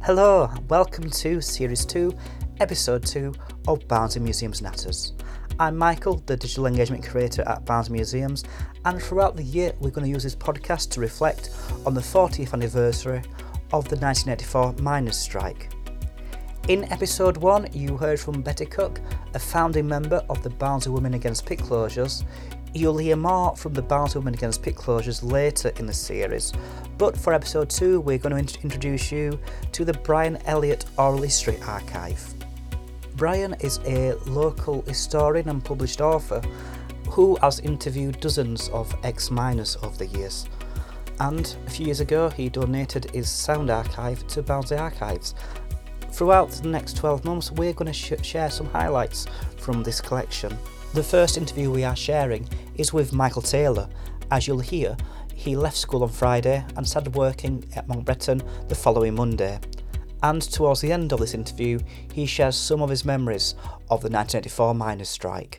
Hello, welcome to Series 2, Episode 2 of Barnsley Museums Natters. I'm Michael, the Digital Engagement Creator at Barnsley Museums, and throughout the year we're going to use this podcast to reflect on the 40th anniversary of the 1984 miners' strike. In Episode 1 you heard from Betty Cook, a founding member of the Barnsley Women Against Pit Closures. You'll hear more from the Barnsley Women Against Pit Closures later in the series, but for Episode 2 we're going to introduce you to the Brian Elliott Oral History Archive. Brian is a local historian and published author who has interviewed dozens of ex-miners over the years, and a few years ago he donated his sound archive to Barnsley Archives. Throughout the next 12 months we're going to share some highlights from this collection. The first interview we are sharing is with Michael Taylor. As you'll hear, he left school on Friday and started working at Montbretton the following Monday. And towards the end of this interview, he shares some of his memories of the 1984 miners' strike.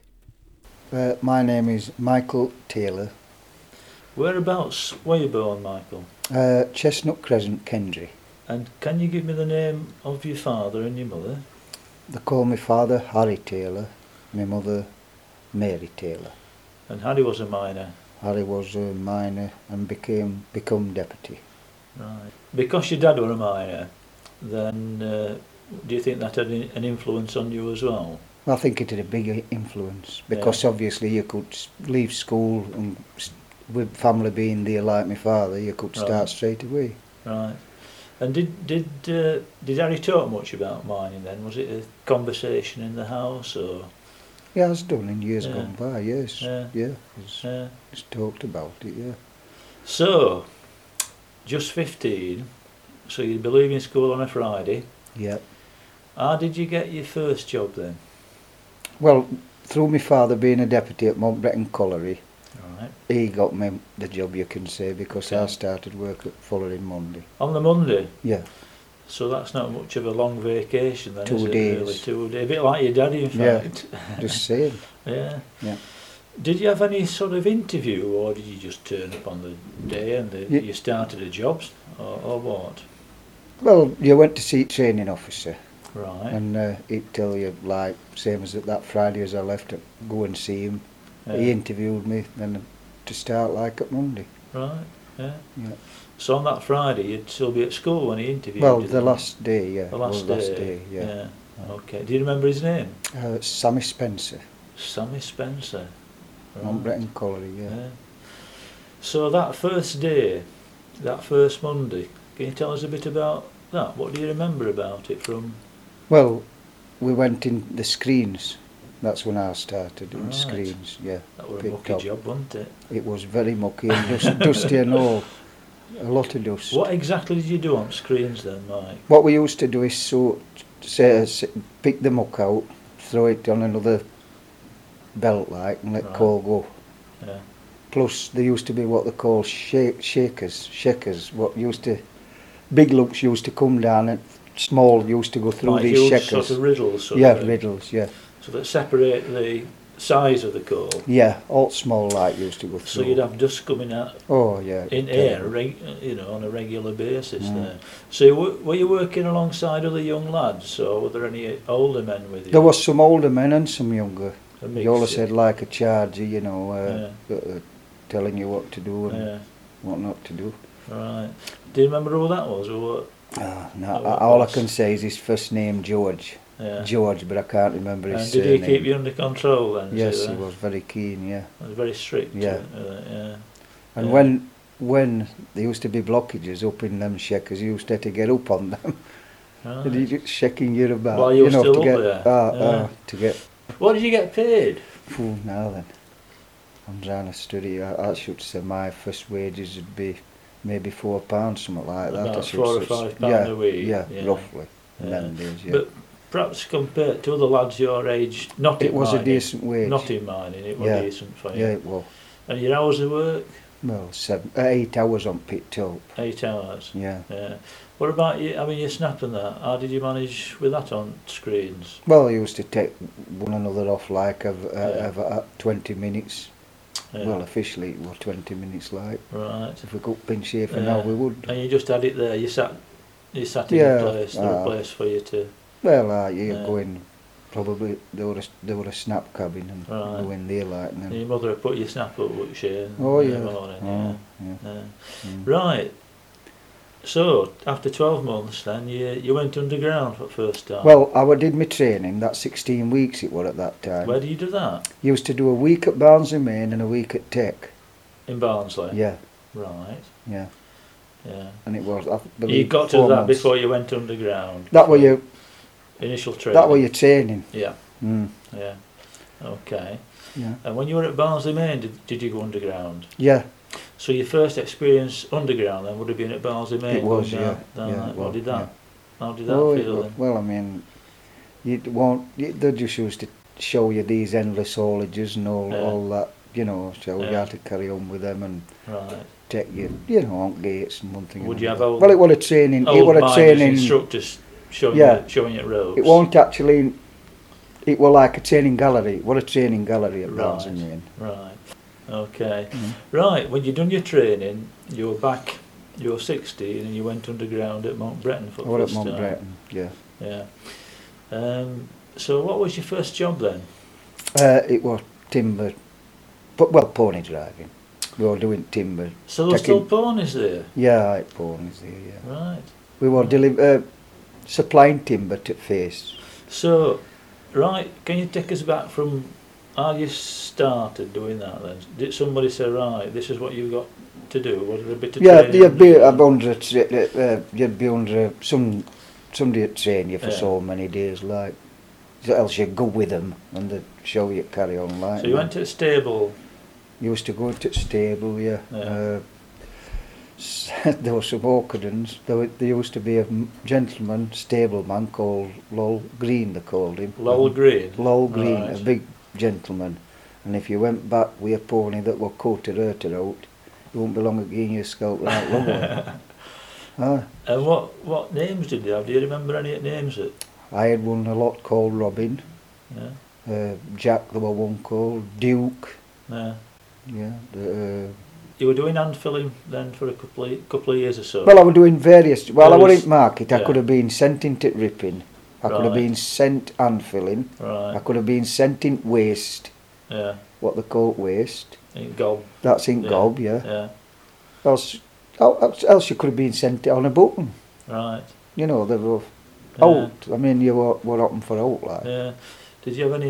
My name is Michael Taylor. Whereabouts were you born, Michael? Chestnut Crescent, Kendry. And can you give me the name of your father and your mother? They call my father Harry Taylor, my mother Mary Taylor. And Harry was a miner? Harry was a miner and become deputy. Right. Because your dad were a miner, then do you think that had an influence on you as well? I think it had a big influence because obviously you could leave school and with family being there like my father, you could start straight away. Right. And did Harry talk much about mining then? Was it a conversation in the house or? Yeah, it's done in years gone by, yes. Yeah. It's talked about it, yeah. So, just 15, so you'd be leaving school on a Friday. Yeah. How did you get your first job then? Well, through my father being a deputy at Montbretton Colliery, Right. he got me the job, you can say, because I started work at following Monday. On the Monday? Yeah. So that's not much of a long vacation then, 2 is it? days. Really? 2 days. A bit like your daddy, in fact. Yeah, just saying. Yeah. Yeah. Did you have any sort of interview, or did you just turn up on the day and you started a job, or what? Well, you went to see training officer. Right. And he'd tell you, like, same as that Friday as I left, go and see him. Yeah. He interviewed me, then to start like at Monday. Right, yeah. Yeah. So on that Friday you'd still be at school when he interviewed Well, you? the last day, yeah. The last day, yeah. Okay. Do you remember his name? Sammy Spencer. Sammy Spencer. Montbretton Colliery, yeah. So that first day, that first Monday, can you tell us a bit about that? What do you remember about it from? Well, we went in the screens. That's when I started in Right. screens, yeah. That was a Picked mucky up. job, wasn't it? It was very mucky and dusty and all. A lot of dust. What exactly did you do on screens then, Mike? What we used to do is pick the muck out, throw it on another belt like and let Right. coal go. Yeah. Plus there used to be what they call shakers, big lumps used to come down and small used to go through Like these huge shakers. sort of riddles. Riddles, yeah. So that separate the size of the coal. Yeah, all small like used to go through. So you'd have dust coming out Oh yeah. in air, on a regular basis Mm. there. So were you working alongside other young lads, or were there any older men with you? There was some older men and some younger. A mix, You always yeah. said like a charger, telling you what to do and Yeah, what not to do. right. Do you remember who that was, or what? No, Oh, what all I was? can say is his first name George. Yeah. George, but I can't remember his And did surname. he keep you under control then? Yes, he was very keen, yeah. He was very strict. Yeah. Yeah. And Yeah. when there used to be blockages up in them shakers, you used to have to get up on them. Right. And he just shaking you about. While you were still to up get, there? Yeah. to get. What did you get paid? Phew, now then. I'm trying to study. I should say my first wages would be maybe £4, something like that. About I should £4 or say. £5 a week. Yeah, Yeah. roughly. In Yeah. them days, yeah. But perhaps compared to other lads your age, not in It was mining, a decent wage. Not in mining, it was Yeah. decent for you. Yeah, it was. And your hours of work? Well, 8 hours on picked up. 8 hours. Yeah. Yeah. What about you? I mean, you're snapping that. How did you manage with that on screens? Well, I used to take one another off like of 20 minutes. Yeah. Well, officially it was 20 minutes like. Right. If we could pinch here for Yeah. now, we would. And you just had it there. You sat You sat in Yeah, a place, there was a place for you to... Well, you Yeah. go in, probably, there were a snap cabin and Right. go in there like and then, Your mother had put your snap up, would she? oh in yeah, the morning, oh, yeah. yeah. Mm. Right. So, after 12 months then, you went underground for the first time. Well, did my training, that 16 weeks it was at that time. Where did you do that? Used to do a week at Barnsley Main and a week at Tech. In Barnsley? Yeah, Right, yeah. yeah. And it was, I You believe, got to 4 that months. before you went underground? That were your, Initial training? that were your training. Yeah, Mm. yeah. Okay. Yeah. And when you were at Barnsley Main, did you go underground? Yeah, So your first experience underground then would have been at Barnsley Main? it was, going yeah. down yeah, that. it What was, did that? yeah. How did that Oh, it feel was, then? well, I mean, they just used to show you these endless haulages and Yeah. all that, you know, so you Yeah. had to carry on with them and Right. take you know, on gates and one thing. Would and you have another. old- Well, it was a training. It Old was a miners, training. instructors showing Yeah. you ropes. It wasn't actually. It was like a training gallery. It was a training gallery at Right. Barnsley Main. Right. Okay. Mm. Right. When you'd done your training, you were back. You were 16, and you went underground at Mount Breton for I the was first at Mount time. Breton. Yeah. Yeah. So what was your first job then? It was timber, but well, pony driving. We were doing timber. So there were Taking- still ponies there. Yeah, I had ponies there. Yeah. Right. We were supplying timber to Face. So, right. Can you take us back from how you started doing that then? Did somebody say, right, this is what you've got to do? Was there a bit of Yeah, training? you'd be under somebody would train you for Yeah. so many days, like, else you'd go with them and they'd show you carry on like. So you went to a stable. You used to go to the stable, yeah. Yeah. There were some Orchidons. There used to be a gentleman, stableman called Lowell Green, they called him. Lowell Green. Lowell Green, Right. a big gentleman. And if you went back with a pony that were coated out, you wouldn't be long again your scalp right long. And what names did you have? Do you remember any names that? I had one a lot called Robin. Yeah. Jack, there were one called Duke. Yeah. Yeah. You were doing hand filling then for a couple of years or so. Well, I was doing various. Well, I There was- wasn't market. I yeah. could have been sent into ripping. I could have Right. been sent hand filling. I Right. could have been sent in waste. Yeah. What they call waste. In Gob. That's in Yeah. Gob, yeah. Yeah. Else you could have been sent on a button. Right. You know, they were Yeah. out. I mean, you were open for out, like. Yeah. Did you have any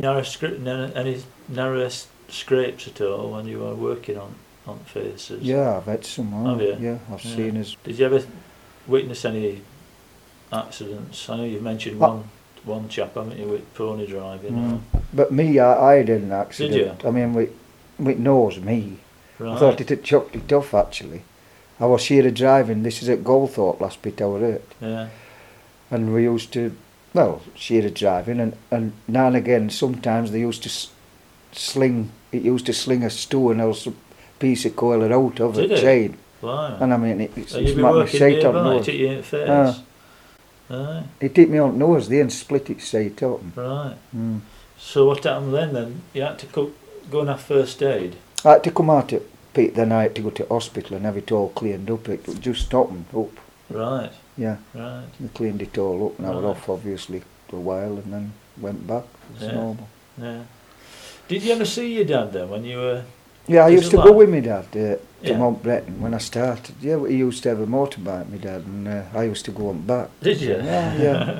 narrow scrapes at all when you were working on faces? Yeah, I've had some. Have you? Yeah, I've Yeah. seen as. Did you ever witness any accidents? I know you've mentioned Oh. one chap, haven't you, with pony driving? Mm. But me, I had an accident. you? I mean, with nose me. Right. I thought it had chucked it off actually. I was here driving. This is at Goldthorpe last bit I was at. Yeah. And we used to, well, sheer driving, and now and again, sometimes they used to sling a stone or a piece of coil out of Did a it? chain. Wow. And I mean, it's So you'd be smacked me working straight on nearby, nose. it hit you in the face. Ah. Aye. It hit me on the nose, then split it straight up. Right. Mm. So what happened then? You had to go and have first aid? I had to come out at Pete, then I had to go to hospital and have it all cleaned up. It just stopped up. Right. Yeah, Right. we cleaned it all up and I was Right. off obviously for a while and then went back as Yeah. normal. Yeah. Did you ever see your dad then when you were... Yeah, I Is used it to like- go with my dad to Yeah. Mount Breton when I started. Yeah, he used to have a motorbike, my dad, and I used to go on back. Did you? Yeah, yeah.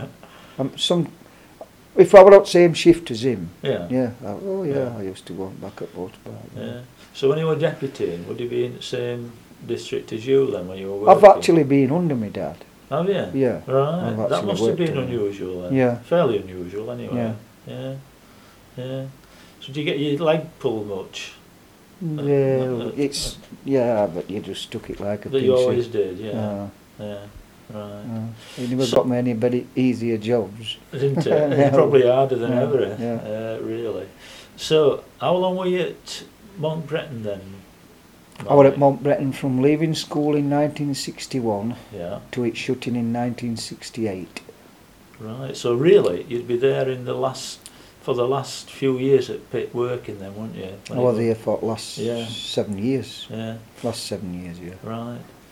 If I were on the same shift as him, Yeah. yeah, Yeah. I used to go on back at motorbike. Yeah. So when you were deputying, would you be in the same district as you then when you were working? I've actually been under my dad. Have you? Yeah. Right. I've That actually must have worked been on it. unusual then. Yeah. Fairly unusual anyway. Yeah. Yeah. Yeah. So do you get your leg pulled much? Well, it's but you just took it like a That pinch. you always did, yeah. Uh, Yeah. Right. you never So- got me anybody easier jobs. Didn't it? Yeah. It's probably harder than Yeah, ever, yeah. really. So, how long were you at Mount Breton then? I was at Mount Breton from leaving school in 1961 Yeah, to it shutting in 1968. right. So really, you'd be there for the last few years at Pitt working then, weren't you? I was there for the last Yeah. 7 years. Yeah, Last 7 years, yeah. right.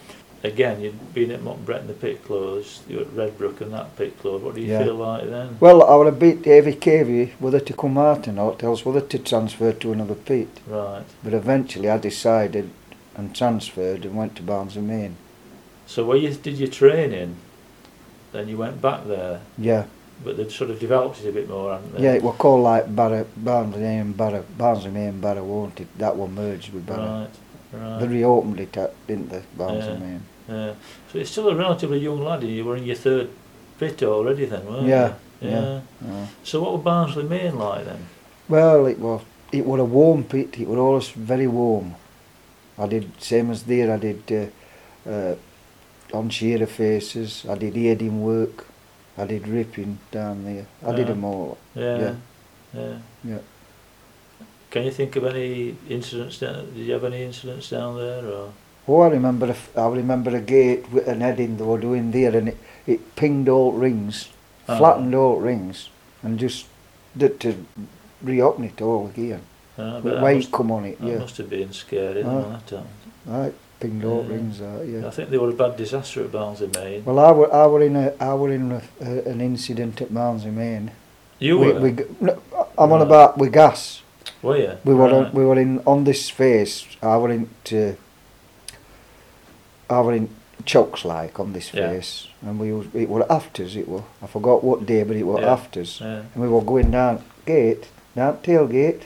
again, you'd been at Montbrett and the pit close, you were at Redbrook and that pit close. What do you Yeah. feel like then? Well, I was a bit heavy whether to come out or not, else whether to transfer to another pit. Right. But eventually I decided and transferred and went to Barnsley Main. So where you did your training, then you went back there, Yeah, but they'd sort of developed it a bit more, hadn't they? yeah, it was called like Barnsley Main, Barnsley Main, Barrow, won't it? That one merged with Barrow. Right, They right. reopened it, didn't they, Barnsley Yeah. Main? Yeah. So you're still a relatively young lad, and you were in your third pit already then, weren't Yeah, you? yeah. So what were Barnsley Main like then? Well, it was a warm pit. It was always very warm. I did same as there. I did on shearer faces. I did aiding work. I did ripping down there. I did Yeah. them all. Yeah. Yeah. Yeah. Yeah. Can you think of any incidents down? Did you have any incidents down there, or? Oh, I remember a gate with an heading they were doing there, and it pinged all rings, Oh. flattened all rings, and just did to reopen it all again. But With that weight must, come on it. that Yeah, must have been scary, Oh. didn't it, that time? right. Pinged all Yeah. rings out. Yeah. I think they were a bad disaster at Barnsley Main. Well, I were in an incident at Barnsley Main. You were? No, I'm on Right. about with gas. Were you? We were Right. we were in on this face. I were in chokes like on this Yeah. face, and it were afters. It were, I forgot what day, but it were Yeah. afters, Yeah. and we were going down tailgate,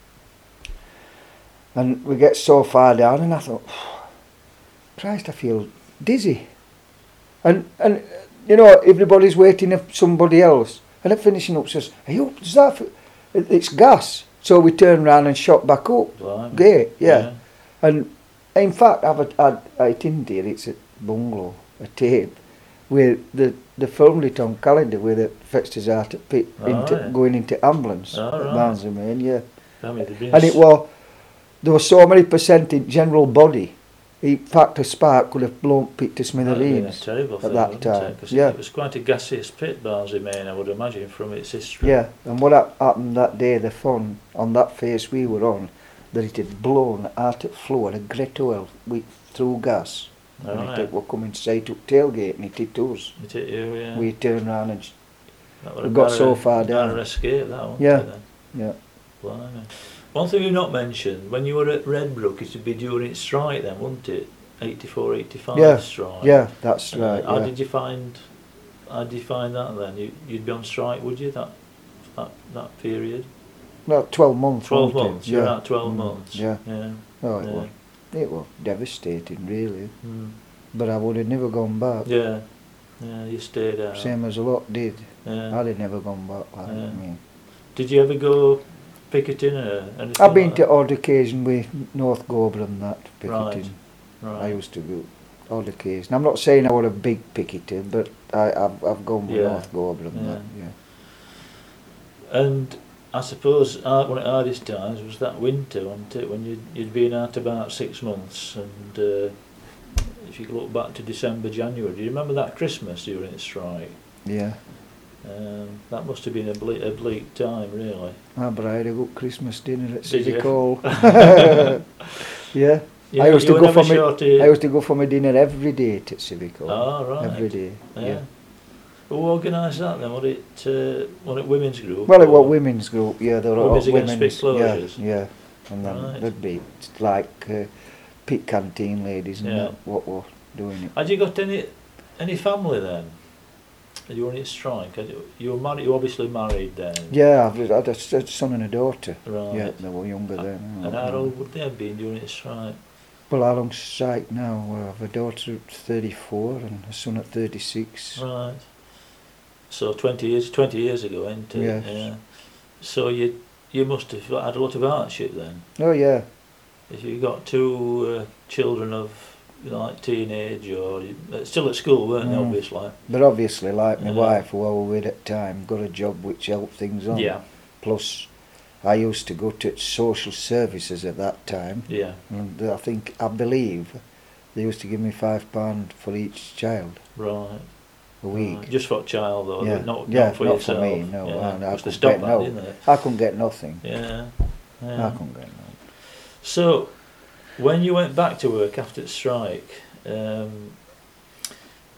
and we get so far down, and I thought, Christ, I feel dizzy, and you know everybody's waiting for somebody else, and at finishing up says, "Are you? Is that? It's gas." So we turned round and shot back up Blimey. gate, yeah. And in fact, it in there. It's a bungalow, a tape, where the filmed it on calendar where they fetched us out at pit Right. going into ambulance Oh, at right. Barnsley Main, yeah. I mean, there'd been And it was there was so many percent in general body. In fact, a spark could have blown pit to that'd been a smithereens. terrible at thing, that wouldn't time, it? 'Cause yeah. it was quite a gaseous pit, Barnsley Main, I would imagine, from its history. Yeah, and what happened that day, the fun on that face we were on, that it had blown out at floor a great oil through gas. And Right. it were coming straight up tailgate and it hit us. It hit you, yeah. We turned round and That were we a got narrow- so far down. narrow escape, that one. Yeah. Then. yeah. Blimey. One thing you've not mentioned, when you were at Redbrook, it would be during its strike then, wouldn't it? 84, 85 Yeah, strike. Yeah, that's right. How Yeah. did you find that then? You'd be on strike, would you, that period? No, 12 months. 12 wasn't it? months, you're Yeah. out 12 Mm, months. Yeah. Yeah. Oh, Yeah. it was devastating, really. Mm. But I would have never gone back. Yeah. Yeah, you stayed out. Same as a lot did. Yeah. I'd have never gone back. Like, Yeah. I mean, Did you ever go picketing or anything? I've been like to odd occasion with North Gorborough and that picketing. that? Right. I used to go odd occasion. I'm not saying I was a big picketer, but I've gone with Yeah. North Gorborough and Yeah. that. Yeah. And I suppose one of the hardest times was that winter, wasn't it, when you'd been out about 6 months, and if you look back to December, January, do you remember that Christmas during the strike? Yeah. That must have been a bleak time, really. But I had a good Christmas dinner at Did Civic you? Hall. Yeah. You I used you to were go for never me- short of- I used to go for my dinner every day at Civic Hall. Oh, right. Every day. Yeah. Who organised that then? Was it women's group? Well, it was or- women's group. Yeah, there were Women's all Against Pit Closures? Yeah, yeah. And then Right. there'd be like pit canteen ladies and Yeah. that what were doing it. Had you got any family then? You were on its strike. You were married. You obviously married then. Yeah, I had a son and a daughter. Right. Yeah, they were younger then. And how old would they have been during its strike? Well, how long's strike now? I have a daughter at 34 and a son at 36. Right. So 20 years ago, ain't it? Yes. Yeah. So you must have had a lot of hardship then. Oh yeah, If you got two children of like teenage or still at school, weren't they? Mm. Obviously. but obviously, like my Yeah. wife, who I was with at the time, got a job which helped things on. Yeah. Plus, I used to go to social services at that time. Yeah. And I believe, they used to give me £5 for each child Right. a week. Right. Just for a child though, Yeah. not Yeah, for not for yourself. me, no, Yeah. I Because they couldn't stopped get that, no. didn't they? I couldn't get nothing. Yeah. I Yeah. couldn't get nothing. So, when you went back to work after the strike,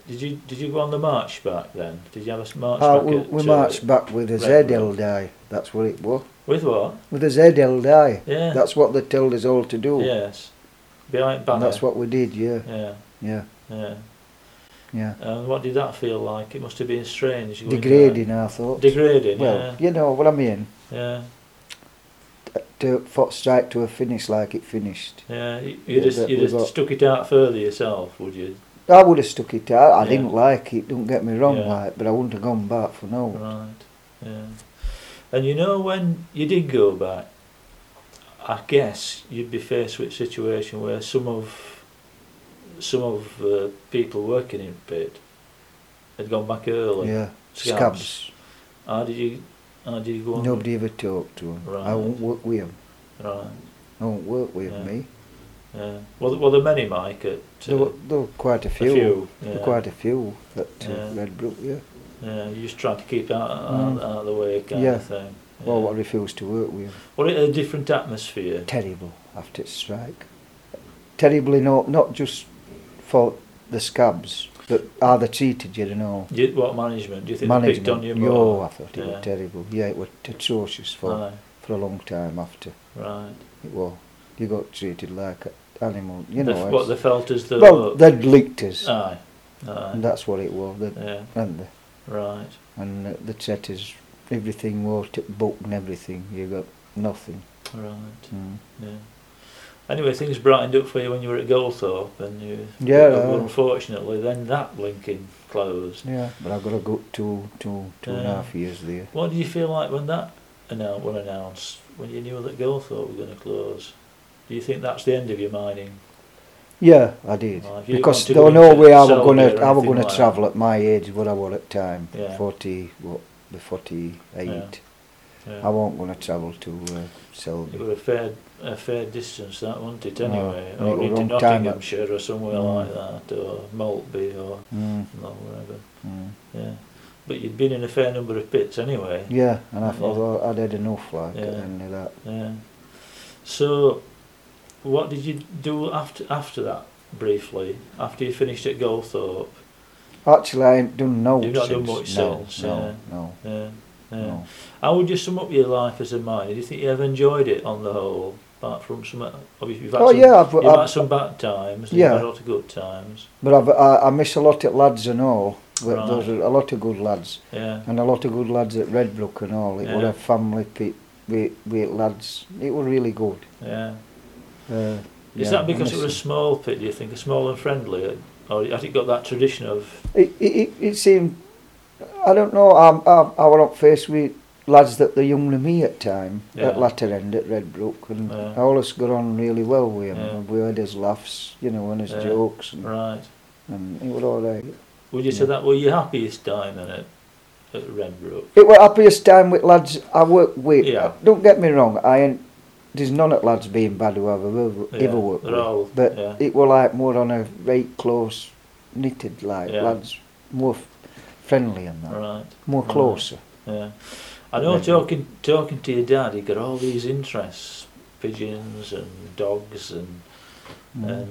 Did you go on the march back then? Did you have a march back? We marched back with a Z held high. That's what it was. With what? With a Z held high. Yeah. That's what they told us all to do. Yes. Behind banner. And that's what we did. Yeah. Yeah. Yeah. Yeah. Yeah. And what did that feel like? It must have been strange. going Degrading, I thought. Degrading. Well, Yeah. you know what I mean. Yeah. To strike to a finish like it finished. Yeah. You'd have got- stuck it out further yourself, would you? I would have stuck it out. I Yeah. didn't like it. Don't get me wrong, Yeah. like, but I wouldn't have gone back for no. Right. Yeah. And you know, when you did go back, I guess you'd be faced with a situation where some of people working in pit had gone back early. Yeah. Scabs. How did you go on? Nobody ever talked to them. Right. I won't work with them. Right. I won't work with Yeah. me. Yeah. Well, there many, Mike. There were quite a few. Yeah. There were quite a few at Yeah. Redbrook, yeah. Yeah. You just trying to keep out of the way, kind Yeah. of thing. Yeah. Well, I refused to work with them. Was it a different atmosphere? Terrible after the strike. Terribly, not just for the scabs, but how they treated you, What management? Do you think they picked on you Management, more? I thought it Yeah. was terrible. Yeah, it was atrocious for Aye. a long time after. Right. It was. You got treated like an animal, What they felt as though. Well, they'd licked us, Aye. Aye. and that's what it was. Yeah. Right. And the chetters, everything was book and everything. You got nothing. Right. Mm. Yeah. Anyway, things brightened up for you when you were at Goldthorpe, and you. Yeah. Well, unfortunately, then that blinking closed. Yeah, but I got a good two and a Yeah. half years there. What did you feel like when that announced? When you knew that Goldthorpe was going to close? Do you think that's the end of your mining? Yeah, I did. Well, if you Because didn't there want was to no go way into I was Selby or gonna anything like travel at my age, what I was at the time. Yeah. 48. Yeah. I wasn't gonna travel to It Selby. was a fair distance, that, wasn't it? No, Anyway, and it or was into a long time. Nottinghamshire or somewhere Mm. like that, or Maltby or wherever. Mm. Yeah, but you'd been in a fair number of pits anyway. Yeah, and I Yeah. thought I'd had enough like Yeah. at the end of that. Yeah. So, what did you do after that? Briefly, after you finished at Goldthorpe. Actually, I ain't done no You've not since. done much no, since, no, yeah. no, Yeah. Yeah. no. How would you sum up your life as a miner? Do you think you ever enjoyed it on the whole? Apart from some, obviously you've had Oh some, yeah, you've had some bad times. And Yeah. You've had a lot of good times. but I miss a lot of lads and all. Right. Those are a lot of good lads, Yeah. and a lot of good lads at Redbrook and all. It was Yeah. a family pit with lads. It was really good. Yeah. Uh, Is yeah, that I because it miss was a small pit? Do you think a small and friendly, or has it got that tradition of? It seemed, I don't know, I was up faced with lads that were younger than me at time, Yeah. at latter end at Redbrook, and Yeah. I always got on really well with him. Yeah. We had his laughs, and his Yeah. jokes, Right. and it was all right. Would you say Yeah. that were your happiest time then at Redbrook? It was happiest time with lads I worked with. Yeah. Don't get me wrong, there's none of lads being bad who I've ever worked they're with. all, But yeah. it was like more on a very close knitted, like Yeah. lads more friendly and that, Right. more Right. closer. Yeah. I know Redbrook. talking to your dad, he got all these interests, pigeons and dogs and Mm.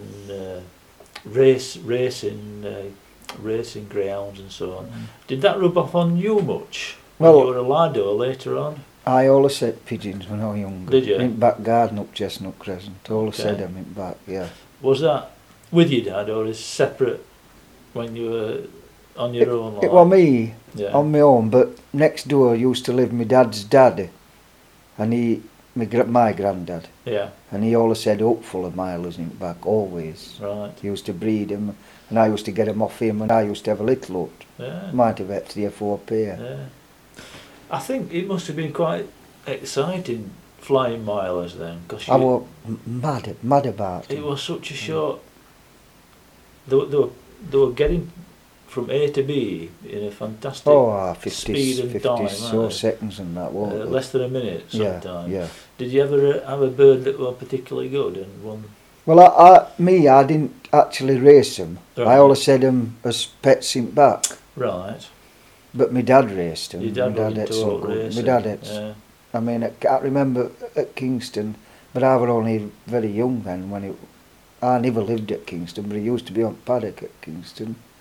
racing greyhounds and so on. Mm. Did that rub off on you much? Well- when you were a lad or later on? I always said pigeons when I was younger. Did you? In back garden up Chestnut Crescent. Always Okay. said them in back, yeah. Was that with your dad or is separate when you were on your own? It was me Yeah. on my own, but next door used to live my dad's dad, and my granddad, Yeah. and he always said hopeful of milers in back, always. Right. He used to breed him, and I used to get him off him, and I used to have a little lot. Yeah. Might have had 3 or 4 pair. Yeah. I think it must have been quite exciting flying milers then, because I was mad about it him. was such a short. They were getting from A to B in a fantastic Oh, 50, speed and 50 time, so aye. seconds and that, wasn't it? less than a minute Yeah, sometimes. yeah. Did you ever have a bird that were particularly good and one? Well, I didn't actually race them. Right. I always had them as pets in back. Right. But my dad raced them. Your dad my was dad had into some all good. racing. My dad had. Yeah. I mean, I can't remember at Kingston, but I was only very young then when I never lived at Kingston, but I used to be on paddock at Kingston.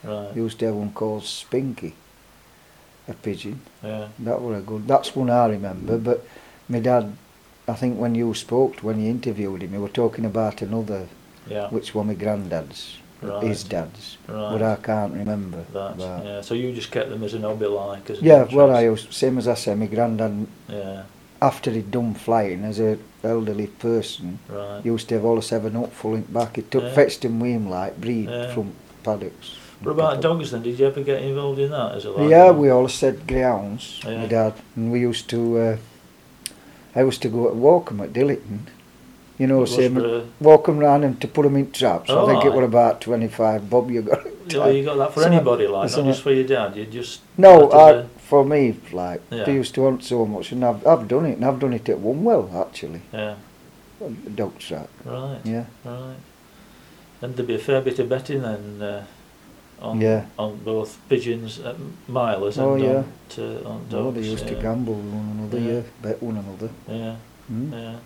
Right. Used to have one called Spinky, a pigeon. Yeah. That were a good. That's one I remember. But my dad, I think when you when you interviewed him, you were talking about another, Yeah. which were my granddad's, Right. his dad's, Right. but I can't remember. That. But Yeah. So you just kept them as an hobby, like as an yeah, well, interest. I used, same as I say, my granddad, Yeah. after he'd done flying as a elderly person, Right. used to have all the 7 Up full in back. He took Yeah. fetched him with him like breed Yeah. from paddocks. What about dogs then? Did you ever get involved in that as a lad? Yeah, we all said greyhounds, Yeah. my dad, and we used to. I used to go to walk 'em at Dillington. You know, Was same there- walk 'em round and to put 'em in traps. I think it Alright. were about 25 bob you got. Oh, you got that for Some- anybody, like, not some- just for your dad. You just No, that as for me, like Yeah. they used to want so much, and I've done it, and I've done it at Wunwell actually, yeah, a dog trap. right, Yeah, right. And there'd be a fair bit of betting then on Yeah. on both pigeons, milers, Oh, and yeah. on oh, dogs. they used to yeah. gamble with one another, Yeah. yeah, bet one another. Yeah, Mm. yeah.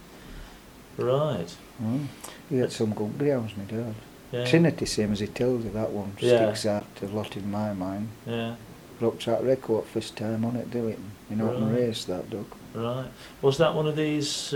Right. Mm. He had some good greyhounds, my dad. Yeah. Trinity, same as he tells you, that one Yeah. sticks out a lot in my mind. Yeah. Broke track record first time on it, Dillington. You know, open Right. race, that dog. Right. Was that one of these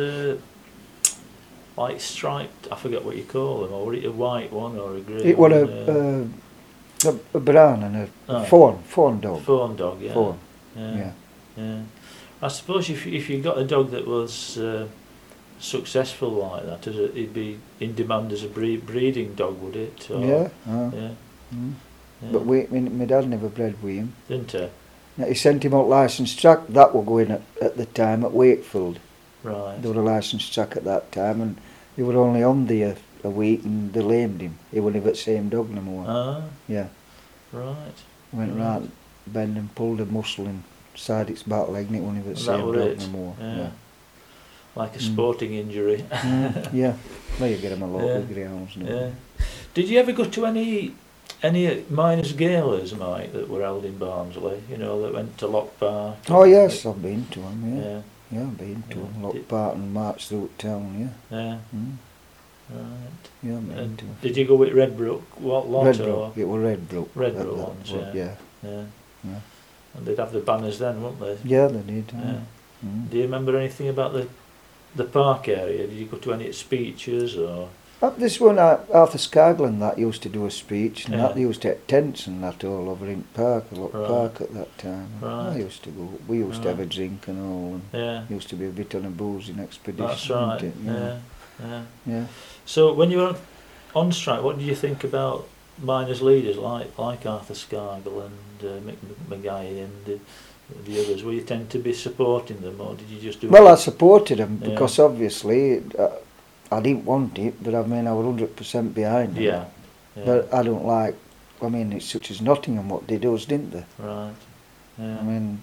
like striped? I forget what you call them. Or was it a white one or a grey? It was one? a brown and a Oh. fawn dog. Fawn dog. Yeah. Fawn, Yeah. yeah. Yeah. I suppose if you got a dog that was successful like that, it'd be in demand as a breeding dog, would it? Or, Yeah. Yeah. Mm. Yeah. But my dad never bred with him. Didn't he? Now, he sent him out licensed track. That were going at the time at Wakefield. Right. They were a licensed track at that time, and he were only on there a week, and they lamed him. He wouldn't have the same dog no more. Ah. Yeah. Right. Went Right. round, bend and pulled a muscle inside its back leg, and it wouldn't have the And that same were dog it. no more. Yeah. Like a Mm. sporting injury. Yeah. Well, you get them a lot Yeah. with greyhounds now. Yeah. Did you ever go to any miners' galas, Mike, that were held in Barnsley? You know, that went to Lock Park? Oh yes, I've been to them. Yeah. Yeah. Yeah, I've been to Yeah. them. Lock Did- Park and march through town. Yeah. Yeah. Mm. Right. Yeah, I've been And to them. did you go with Redbrook? What lot? Redbrook. It was Redbrook. Redbrook That- ones, well, yeah. Yeah. Yeah. Yeah. And they'd have the banners then, wouldn't they? Yeah, they did. Yeah. Mm. Do you remember anything about the park area? Did you go to any speeches or? This one, Arthur Scargland, that used to do a speech, and Yeah. that they used to have tents and that all over in Park, a lot Right. Park at that time. Right. I used to go. We used to have a Right. drink and all, and Yeah. used to be a bit on a boozing expedition. That's right. didn't it? Yeah. Yeah. Yeah. So when you were on strike, what did you think about miners' leaders like Arthur Scargill and Mick Mackay and the others? Were you tend to be supporting them, or did you just do? Well, I supported him Yeah. because obviously I didn't want it, but I mean I was 100% behind him. Yeah. Yeah. But I don't like. I mean, it's such as Nottingham what they does, didn't they? Right. Yeah. I mean,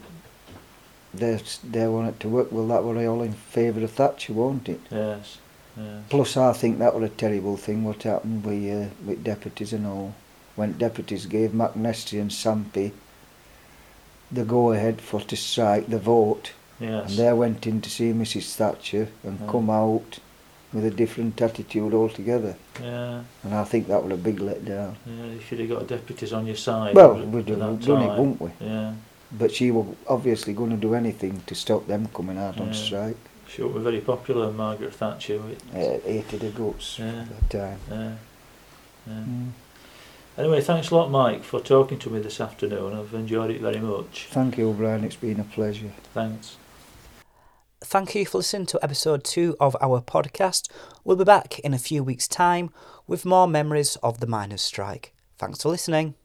they wanted to work. Well, that were all in favour of Thatcher, won't it? Yes. Yes. Plus, I think that was a terrible thing what happened with deputies and all. When deputies gave McNesty and Sampy the go-ahead for to strike, the vote, Yes. and they went in to see Mrs Thatcher and Yeah. come out with a different attitude altogether. Yeah. And I think that was a big letdown. Yeah. You should have got deputies on your side. Well, at we'd that have done it, time. wouldn't we? Yeah. But she was obviously going to do anything to stop them coming out on Yeah. strike. She was very popular, Margaret Thatcher. Hated the guts Yeah. at that time. Yeah. Yeah. Mm. Anyway, thanks a lot, Mike, for talking to me this afternoon. I've enjoyed it very much. Thank you, Brian. It's been a pleasure. Thanks. Thank you for listening to episode 2 of our podcast. We'll be back in a few weeks' time with more memories of the miners' strike. Thanks for listening.